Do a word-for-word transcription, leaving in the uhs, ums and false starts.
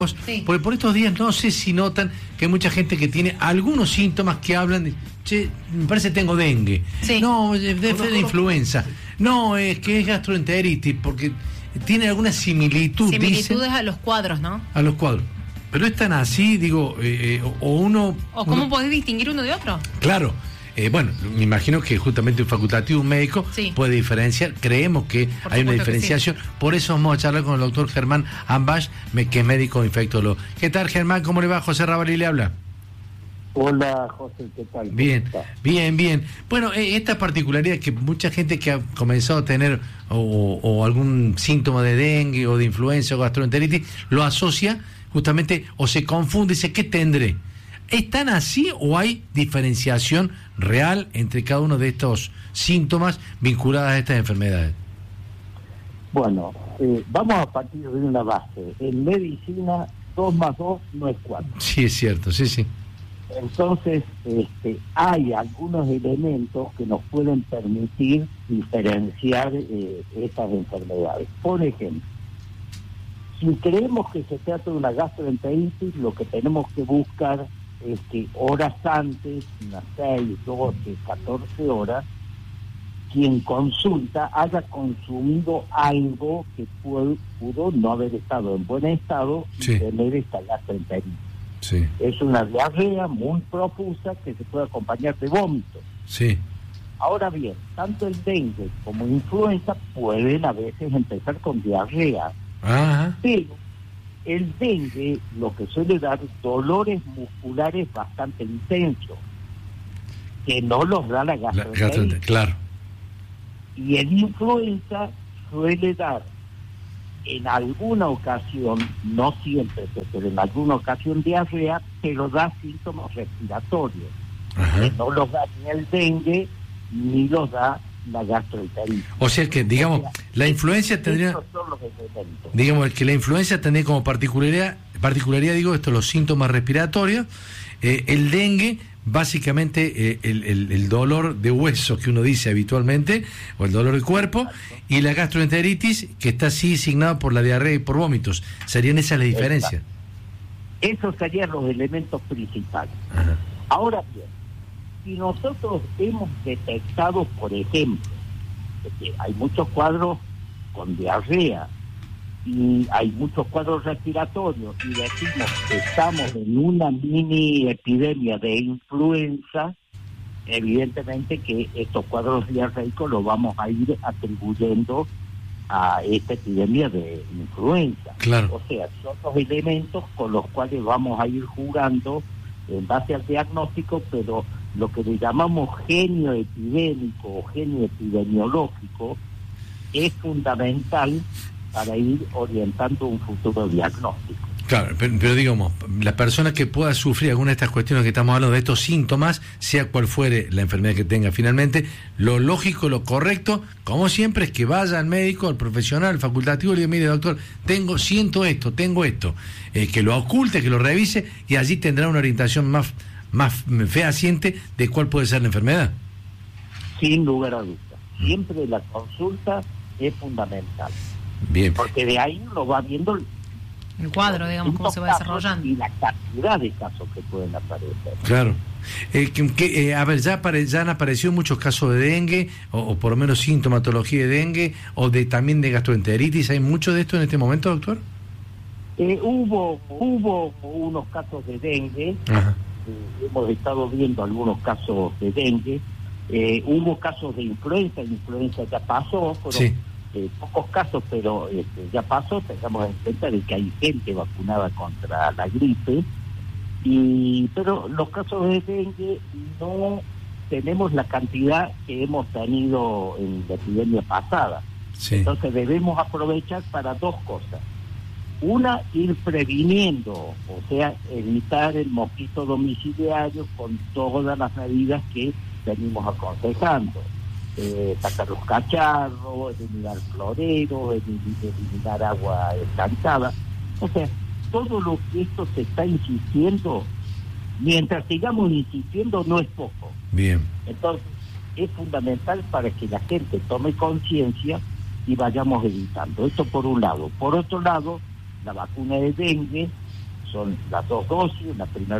Sí. Porque por estos días no sé si notan que hay mucha gente que tiene algunos síntomas que hablan de, che, me parece que tengo dengue. Sí. No, de, de, de influenza. No, es que es gastroenteritis, porque tiene alguna similitud. Similitudes dicen, a los cuadros, ¿no? a los cuadros. Pero es tan así, digo, eh, eh, o uno... ¿O cómo uno, podés distinguir uno de otro? Claro. Eh, bueno, me imagino que justamente un facultativo, un médico, sí. puede diferenciar. Creemos que Por hay una diferenciación. Sí. Por eso vamos a charlar con el doctor Germán Ambach, que es médico infectólogo. ¿Qué tal, Germán? ¿Cómo le va? José Rabalí le habla. Hola, José, ¿qué tal? Bien, bien, bien. Bueno, eh, esta particularidad que mucha gente que ha comenzado a tener o, o algún síntoma de dengue o de influenza o gastroenteritis lo asocia justamente o se confunde y dice, ¿qué tendré? ¿Es tan así o hay diferenciación real entre cada uno de estos síntomas vinculados a estas enfermedades? Bueno, eh, vamos a partir de una base. En medicina, dos más dos no es cuatro. Sí, es cierto, sí, sí. Entonces, este, hay algunos elementos que nos pueden permitir diferenciar eh, estas enfermedades. Por ejemplo, si creemos que se trata de una gastroenteritis, lo que tenemos que buscar es que horas antes, unas seis, doce, catorce horas, quien consulta haya consumido algo que pudo, pudo no haber estado en buen estado y sí. tener esta gastroenteritis. Sí. Es una diarrea muy profusa que se puede acompañar de vómitos. Sí. Ahora bien, tanto el dengue como influenza pueden a veces empezar con diarrea. Ajá. Pero el dengue lo que suele dar dolores musculares bastante intensos, que no los da la gastroenteritis. Claro. Y el influenza suele dar en alguna ocasión, no siempre, pero en alguna ocasión diarrea, pero da síntomas respiratorios. Que no los da ni el dengue, ni los da la gastroenteritis. O sea que, digamos, o sea, la influencia tendría... Digamos que la influencia tendría como particularidad, particularidad digo, esto, los síntomas respiratorios, eh, el dengue... Básicamente eh, el, el, el dolor de hueso que uno dice habitualmente, o el dolor de cuerpo, y la gastroenteritis, que está así asignado por la diarrea y por vómitos. ¿Serían esas las diferencias? Esos serían los elementos principales. Ajá. Ahora bien, si nosotros hemos detectado, por ejemplo, que hay muchos cuadros con diarrea, y hay muchos cuadros respiratorios y decimos que estamos en una mini epidemia de influenza, evidentemente que estos cuadros diarreicos los vamos a ir atribuyendo a esta epidemia de influenza. Claro. O sea, son los elementos con los cuales vamos a ir jugando en base al diagnóstico, pero lo que le llamamos genio epidémico o genio epidemiológico es fundamental para ir orientando un futuro diagnóstico. Claro, pero, pero digamos, la persona que pueda sufrir alguna de estas cuestiones que estamos hablando, de estos síntomas, sea cual fuere la enfermedad que tenga finalmente, lo lógico, lo correcto, como siempre, es que vaya al médico, al profesional, al facultativo, y le diga, mire doctor, tengo, siento esto, tengo esto, eh, que lo oculte, que lo revise, y allí tendrá una orientación más, más fehaciente de cuál puede ser la enfermedad. Sin lugar a dudas. Siempre la consulta es fundamental. Bien. Porque de ahí uno va viendo el, el cuadro, digamos, cómo se va desarrollando. Y la cantidad de casos que pueden aparecer. Claro. Eh, que, que, eh, a ver, ya, apare, ya han aparecido muchos casos de dengue, o, o por lo menos sintomatología de dengue, o de también de gastroenteritis. ¿Hay mucho de esto en este momento, doctor? Eh, hubo, hubo unos casos de dengue. Ajá. Eh, hemos estado viendo algunos casos de dengue. Eh, hubo casos de influenza. Influenza ya pasó, pero... Sí. Eh, pocos casos, pero este, ya pasó. Tengamos en cuenta de que hay gente vacunada contra la gripe, y pero los casos de dengue no tenemos la cantidad que hemos tenido en la epidemia pasada. Sí. Entonces debemos aprovechar para dos cosas. Una, ir previniendo, o sea, evitar el mosquito domiciliario con todas las medidas que venimos aconsejando. Eh, sacar los cacharros, eliminar floreros, eliminar agua estancada. O sea, todo lo que esto se está insistiendo, mientras sigamos insistiendo, no es poco. Bien. Entonces, es fundamental para que la gente tome conciencia y vayamos evitando. Esto por un lado. Por otro lado, la vacuna de dengue son las dos dosis, una primera